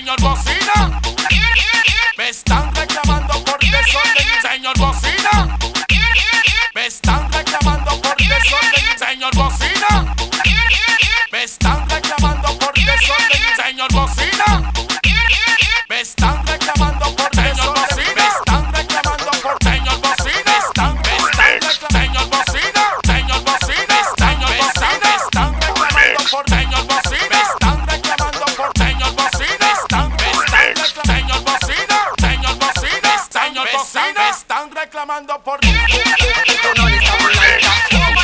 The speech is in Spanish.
Señor Bocina, me están reclamando por desorden. Señor Bocina, me están reclamando por desorden. Señor Bocina, me están reclamando por desorden. Señor Bocina, me están reclamando por desorden. Me están reclamando por señor Bocina. Señor Bocina, señor Bocina, señor Bocina, me están reclamando por señor Bocina. Me están reclamando por señor Bocina. Señor Bocina, señor Bocina, señor Bocina, me están reclamando por